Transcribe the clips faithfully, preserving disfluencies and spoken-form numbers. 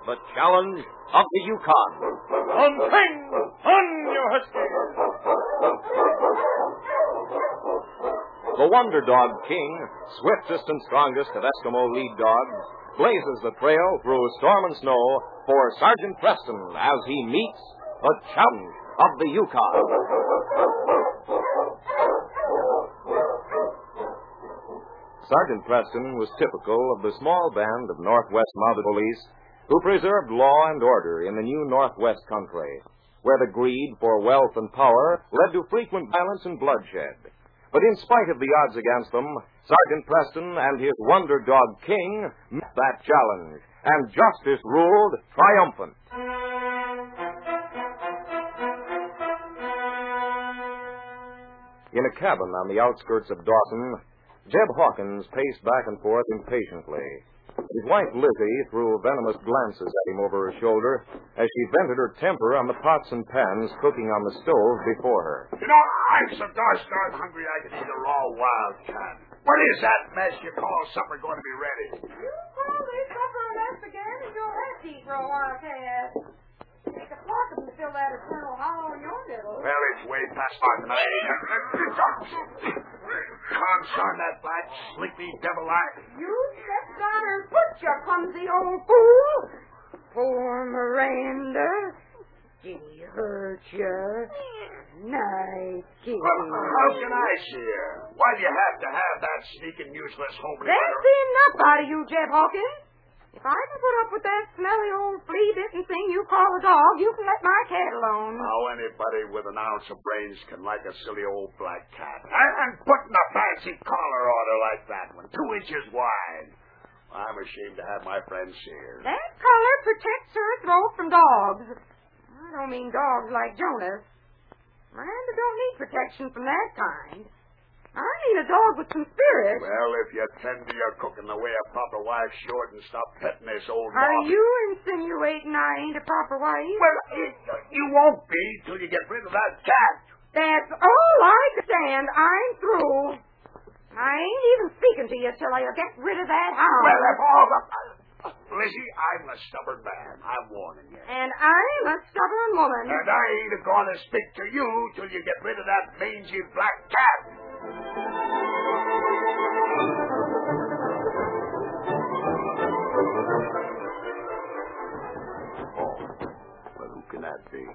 the challenge of the Yukon. On thing! On, you huskies! The Wonder Dog King, swiftest and strongest of Eskimo lead dogs, blazes the trail through storm and snow for Sergeant Preston as he meets the challenge of the Yukon. Sergeant Preston was typical of the small band of Northwest Mounted Police who preserved law and order in the new Northwest country, where the greed for wealth and power led to frequent violence and bloodshed. But in spite of the odds against them, Sergeant Preston and his Wonder Dog King met that challenge, and justice ruled triumphant. In a cabin on the outskirts of Dawson, Jeb Hawkins paced back and forth impatiently. His wife, Lizzie, threw venomous glances at him over her shoulder as she vented her temper on the pots and pans cooking on the stove before her. You know, I'm so gosh darn hungry I could eat a raw wildcat. What is that mess you call supper going to be ready? You call this supper a mess again, and you'll have to eat raw wildcat. Take a flock of them to fill that eternal hollow in your middle. Well, it's way past time tonight. Consarn that black, sleepy devil eye. You stepped on her foot, you clumsy old fool. Poor Miranda. Did he hurt you? Nice kitty. Well, how can I see her? Why do you have to have that sneaking, useless homely... That's enough out of you, Jeb Hawkins. If I can put up with that smelly old flea-bitten thing you call a dog, you can let my cat alone. How anybody with an ounce of brains can like a silly old black cat. And, and putting a fancy collar on her like that one, two inches wide. I'm ashamed to have my friends see her. That collar protects her throat from dogs. I don't mean dogs like Jonas. Miranda don't need protection from that kind. I mean a dog with some spirit. Well, if you tend to your cooking the way a proper wife should and stop petting this old Are dog... you insinuating I ain't a proper wife? Well, it, you won't be till you get rid of that cat. That's all I can stand. I'm through. I ain't even speaking to you till I get rid of that hound. Well, if all the... Lizzie, I'm a stubborn man. I'm warning you. And I'm a stubborn woman. And I ain't going to speak to you till you get rid of that mangy black cat. Oh, well, who can that be?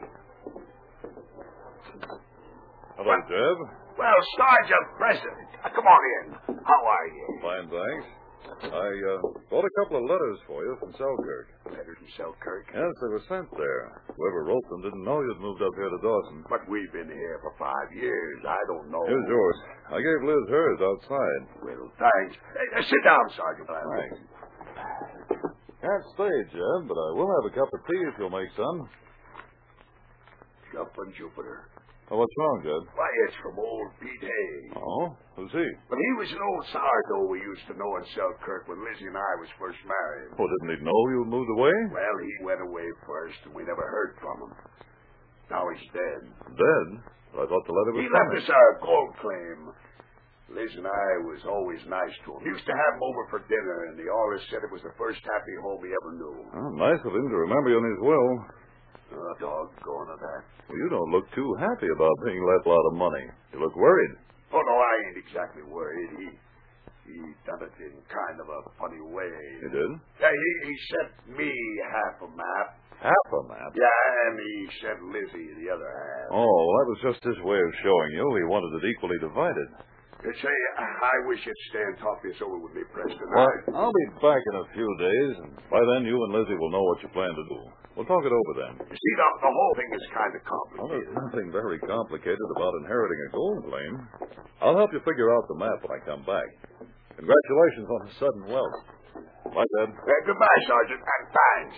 Hello, Jeb. Well, Sergeant Preston, uh, come on in. How are you? Fine, thanks. I uh, brought a couple of letters for you from Selkirk. Letters from Selkirk? Yes, they were sent there. Whoever wrote them didn't know you'd moved up here to Dawson. But we've been here for five years. I don't know. Here's yours. I gave Liz hers outside. Well, thanks. Hey, uh, sit down, Sergeant. Thanks. Can't stay, Jeb, but I will have a cup of tea if you'll make some. Jumping Jupiter. Oh, what's wrong, Jeb? Why, it's from old Pete Hay. Oh? Who's he? But he was an old sourdough we used to know in Selkirk when Lizzie and I was first married. Oh, didn't he know you moved away? Well, he went away first, and we never heard from him. Now he's dead. Dead? Well, I thought the letter was He left coming. us our gold claim. Liz and I was always nice to him. Used to have him over for dinner, and he always said it was the first happy home he ever knew. Oh, nice of him to remember you in his will. Oh, doggone of that. Well, you don't look too happy about being left a lot of money. You look worried. Oh, no, I ain't exactly worried. He he done it in kind of a funny way. He did? Yeah, he, he sent me half a map. Half a map? Yeah, and he sent Lizzie the other half. Oh, well, that was just his way of showing you he wanted it equally divided. You say, I wish you'd stay and talk this over with me, Preston. Well, I... I'll be back in a few days, and by then you and Lizzie will know what you plan to do. We'll talk it over then. You see, the, the whole thing is kind of Well, complicated. there's nothing very complicated about inheriting a gold claim. I'll help you figure out the map when I come back. Congratulations on the sudden wealth. Bye, Dad. Uh, goodbye, Sergeant, and thanks.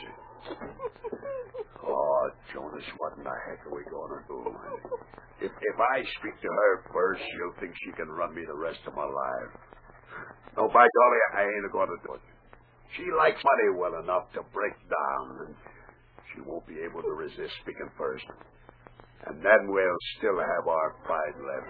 Oh, Jonas, what in the heck are we going to do? If, if I speak to her first, she'll think she can run me the rest of my life. No, by golly, I ain't going to do it. She likes money well enough to break down, and she won't be able to resist speaking first. And then we'll still have our pride left.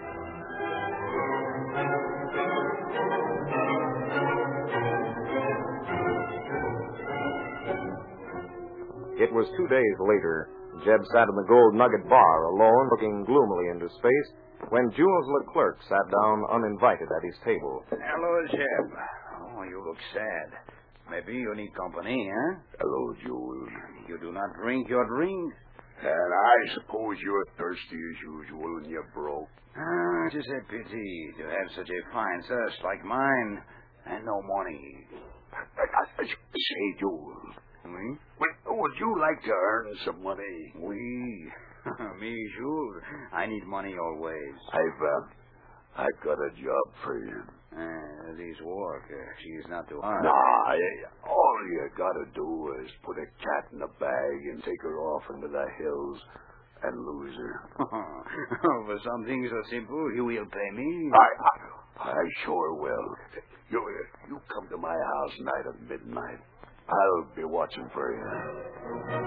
It was two days later. Jeb sat in the Gold Nugget bar alone, looking gloomily into space, when Jules Leclerc sat down uninvited at his table. Hello, Jeb. Oh, you look sad. Maybe you need company, huh? Hello, Jules. You do not drink your drink? And I suppose you're thirsty as usual and you're broke. Ah, it is a pity to have such a fine thirst like mine and no money. Say, Jules. Me? Would, would you like to earn some money? We? Me, sure. I need money always. I've, uh, I've got a job for you. Uh, this work, uh, she is not too hard. Nah, all you gotta do is put a cat in a bag and take her off into the hills and lose her. For something so simple, you will pay me? I, I, I sure will. You, you come to my house night at midnight. I'll be watching for you.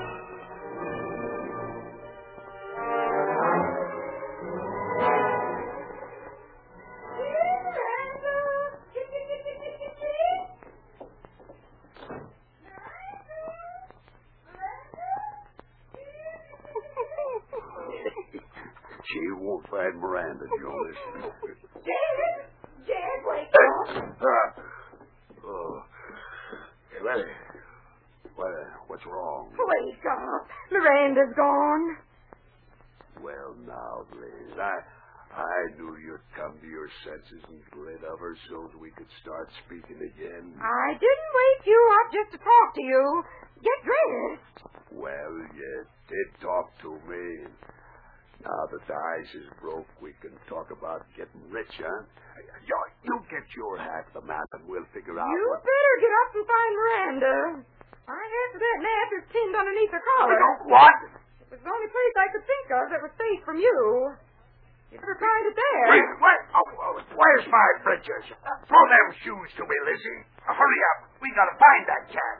She won't find Miranda, Jonas. Jed! Jed, wake up! Uh, oh. Well, what, what's wrong? Wake up. Miranda's gone. Well, now, Liz, I, I knew you'd come to your senses and get rid of her so that we could start speaking again. I didn't wake you up just to talk to you. Get dressed. Well, you did talk to me. Now that the ice is broke, we can talk about getting rich, huh? You, you get your half the map and we'll figure out You what... better get up and find Miranda. I have that nap is pinned underneath her collar. What? It was the only place I could think of that was safe from you. You better find it there. Wait, wait. Oh, oh, where's my breeches? Throw them shoes to me, Lizzie. Hurry up. We gotta find that cat.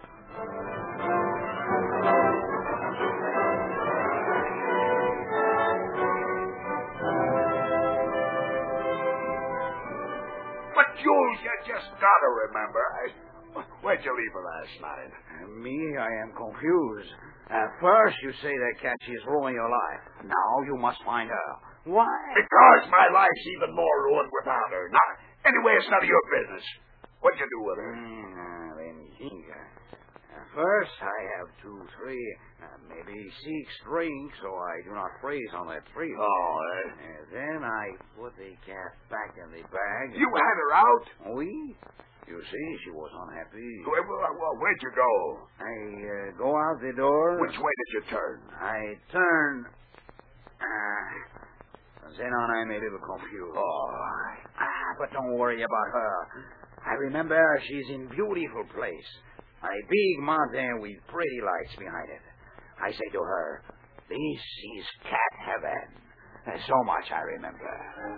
But, Jules, you just gotta remember. I, where'd you leave her last night? Uh, me, I am confused. At first, you say that cat is ruining your life. Now you must find her. Why? Because my life's even more ruined without her. Now, anyway, it's none of your business. What'd you do with her? Mm, let me think. Uh, first, I have two, three, uh, maybe six drinks, so I do not freeze on that tree. Oh, eh? Uh, then I put the cat back in the bag. You had her out? Oui. You see, she was unhappy. Where, where, where'd you go? I uh, go out the door. Which way did you turn? I turn. Uh, then on, I'm a little confused. Oh. Ah, but don't worry about her. I remember she's in beautiful place. A big mountain with pretty lights behind it. I say to her, this is cat heaven. Uh, so much I remember.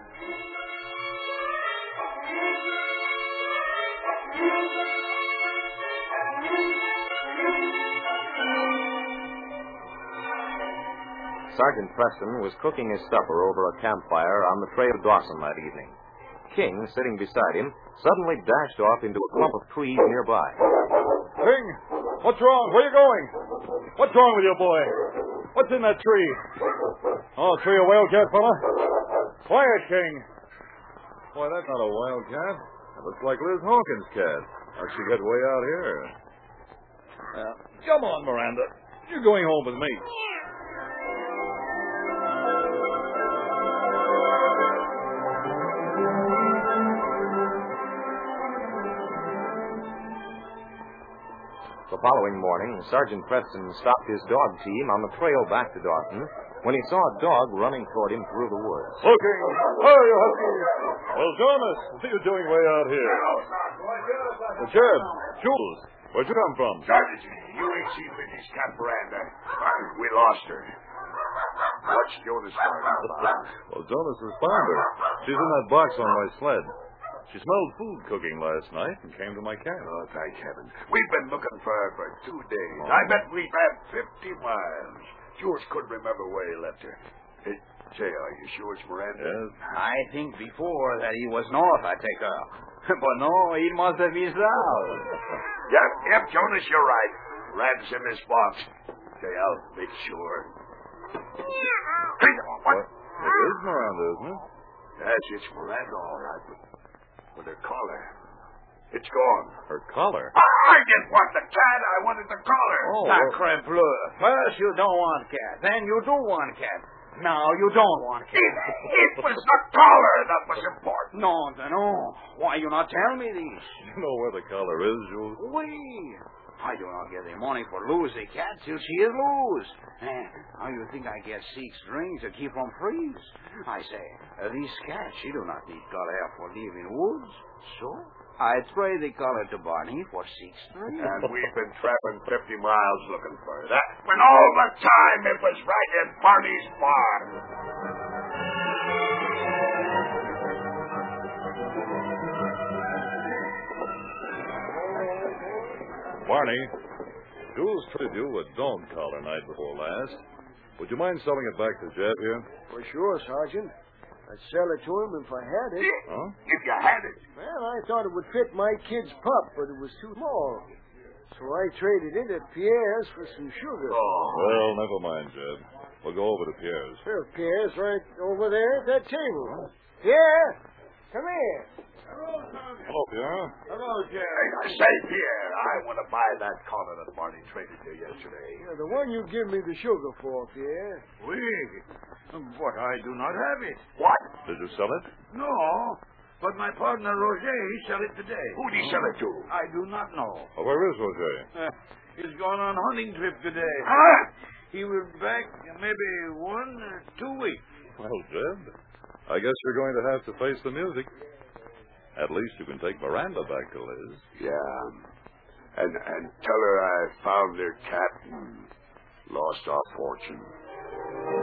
Sergeant Preston was cooking his supper over a campfire on the trail of Dawson that evening. King, sitting beside him, suddenly dashed off into a clump of trees nearby. King, what's wrong? Where are you going? What's wrong with you, boy? What's in that tree? Oh, tree a wildcat, fella? Quiet, King. Boy, that's not a wildcat. It looks like Liz Hawkins' cat. How'd she get way out here? Uh, come on, Miranda. You're going home with me. The following morning, Sergeant Preston stopped his dog team on the trail back to Dawson when he saw a dog running toward him through the woods. Looking! Where are you, Husky? Well, Jonas, what are you doing way out here? Well, Jeb, Jules, where'd you come from? Sergeant, you ain't seen Lizzie's cat Miranda. We lost her. What's Jonas talking about? Well, Jonas has found her. She's in that box on my sled. She smelled food cooking last night and came to my camp. Oh, thank heaven. We've been looking for her for two days. Oh. I bet we've had fifty miles. Jules couldn't remember where he left her. Hey, say, are you sure it's Miranda? Yes. I think before that he was north, I take her. But no, he must have been south. Yep, yep, Jonas, you're right. Miranda's in this box. Okay, I'll make sure. What? It is Miranda, isn't it? Yes, it's Miranda, all right, but with her collar. It's gone. Her collar? I didn't want the cat. I wanted the collar. Oh, Sacre bleu. First you don't want cat, then you do want cat. Now you don't want cat. It, it was the collar that was important. No, no. Why you not tell me this? You know where the collar is, Jules? Oui. I do not get the money for lose the cat till she is loose. And how you think I get six strings to keep from freeze? I say, uh, this cat, she do not need collar for live in woods. So, I trade the collar to Barney for six strings. And we've been traveling fifty miles looking for that. When all the time it was right in Barney's barn. Barney, Jules traded you a dome collar night before last. Would you mind selling it back to Jeb here? For sure, Sergeant. I'd sell it to him if I had it. Huh? If you had it. Well, I thought it would fit my kid's pup, but it was too small. So I traded it at Pierre's for some sugar. Oh. Well, never mind, Jeb. We'll go over to Pierre's. Well, Pierre's right over there at that table. Pierre, come here. Hello, Pierre. Hello, Jeb. Hey, I say, Pierre, I want to buy that collar that Barney traded you yesterday. Yeah, the one you give me the sugar for, Pierre. Oui, but I do not have it. What? Did you sell it? No, but my partner Roger, he sell it today. Who'd he sell it to? I do not know. Oh, where is Roger? Uh, he's gone on hunting trip today. Huh? He will be back in maybe one or two weeks. Well, Jeb, I guess you're going to have to face the music. At least you can take Miranda back to Liz. Yeah. And and tell her I found their cat and lost our fortune.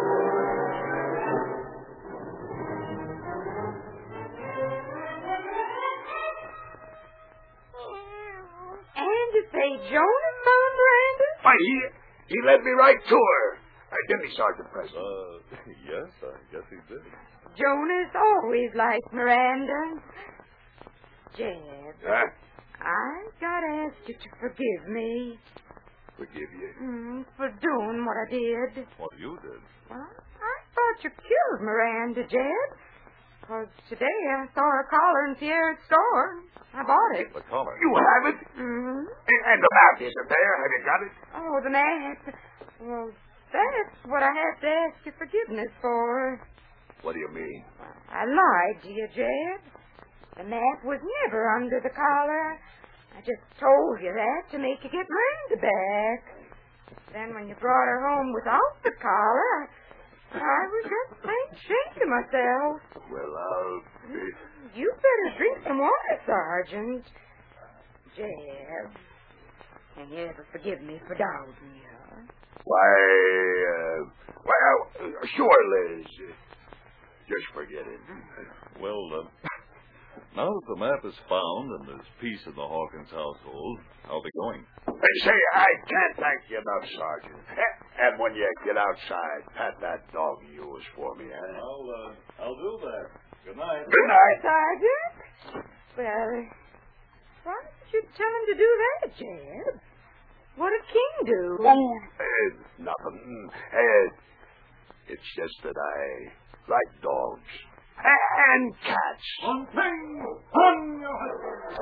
And to say Jonas found Miranda? Why, he, he led me right to her. Uh, didn't he, Sergeant Preston? Uh, yes, I guess he did. Jonas always liked Miranda. Jeb, Huh? I gotta ask you to forgive me Forgive you. mm, for doing what I did. What you did? Well, I thought you killed Miranda, Jeb. Because today I saw her collar in Pierre's store. I bought it. The collar. You have it? Mm-hmm. And, and the map isn't there. Have you got it? Oh, the map. Well, that's what I have to ask your forgiveness for. What do you mean? I lied to you, Jeb. The map was never under the collar. I just told you that to make you get Miranda back. Then when you brought her home without the collar, I was just plain ashamed of myself. Well, I'll be... You better drink some water, Sergeant. Jeb, can you ever forgive me for doubting you? Why, uh... Well, uh, sure, Liz. Just forget it. Well, uh, now that the map is found and there's peace in the Hawkins household, I'll be going. Hey, say, I can't thank you enough, Sergeant. And when you get outside, pat that dog of yours for me, huh? I'll, uh, I'll do that. Good night. Good night. Sergeant? Well, why did you tell him to do that, Jeb? What did King do? Oh, uh, nothing. Uh, it's just that I like dogs. And cats. One thing, on your head.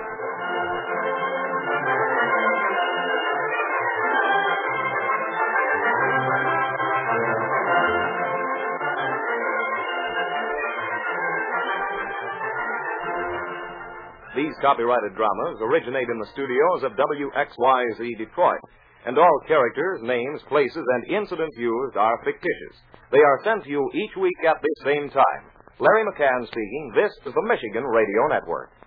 These copyrighted dramas originate in the studios of W X Y Z Detroit, and all characters, names, places, and incidents used are fictitious. They are sent to you each week at the same time. Larry McCann speaking. This is the Michigan Radio Network.